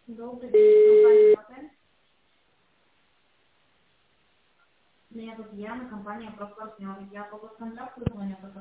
Добрый день, компания «Мотель». Меня зовут Яна, компания «Профпартнер». Я по госконтракту звоню.